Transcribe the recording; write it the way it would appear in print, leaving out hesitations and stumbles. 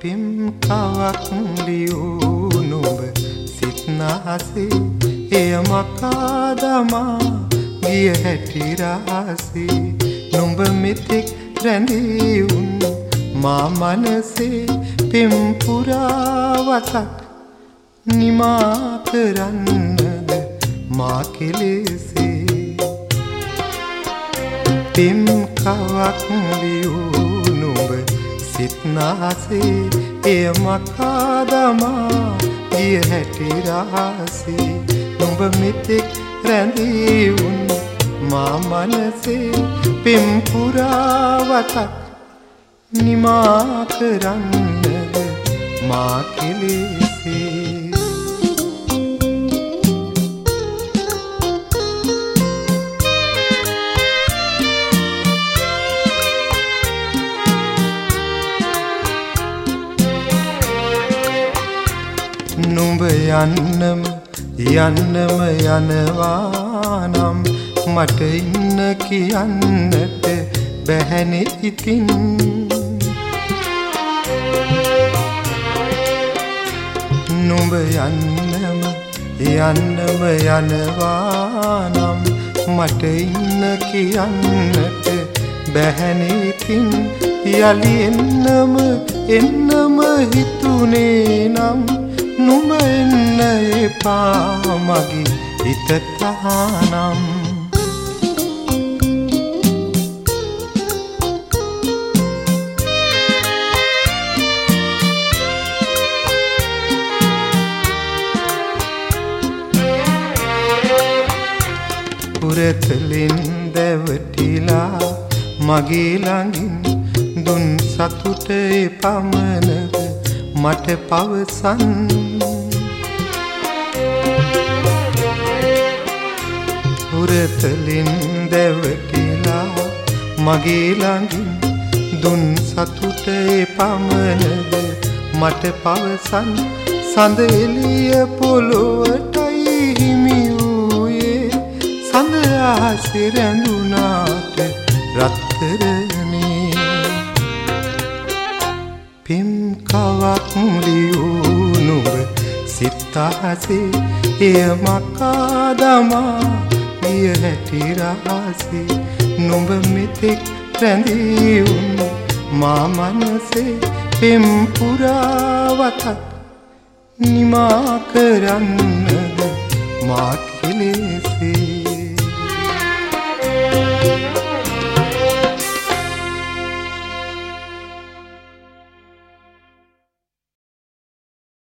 පිම් කවක් ලියූ නුඹ සිත්නාසේ එය මකා දමා ගිය හැටි රහසේ නුඹ මෙතෙක් රැඳී උන් මා මනසේ පිම් පුරාවතක් නිමා කරන්නද මා කෙලෙසේ පිම් කවක් ලියූ නුඹ සිත්නාසේ එය මකා දමා ගිය හැටි රහසේ නුඹ මෙතෙක් රැඳී උන් මා මනසේ පිම් පුරාවතක් නිමා කරන්නද මා කෙලෙසේ නුඹ යන්නම යනවා නම් මට ඉන්න කියන්නට බැහැනේ ඉතින් නුඹ යන්නම යනවා නම් මට ඉන්න කියන්නට බැහැනේ ඉතින් යලි එන්නම හිතුනේ නම් නුඹ එන්න එපා මගේ හිත තහනම් පුරතලින් දැවටිලා මගේ ළඟින් දුන් සතුටේ පමණද මට පවසන් පුරතලින් දැවටිලා මගේ ළඟින් දුන් සතුටේ පමණද මට පවසන් සඳ එළිය පොළොවටයි හිමි වූයේ සඳ අහසේ රැඳුනාට රත්තරනේ පිම් කවක් ලියූ නුඹ සිත්හසේ එය මකා දමා ගිය හැටි රහසේ නුඹ මෙතෙක් රැඳී උන් මා මනසේ පිම් පුරාවතක් නිමා කරන්නද මා කෙලෙසේ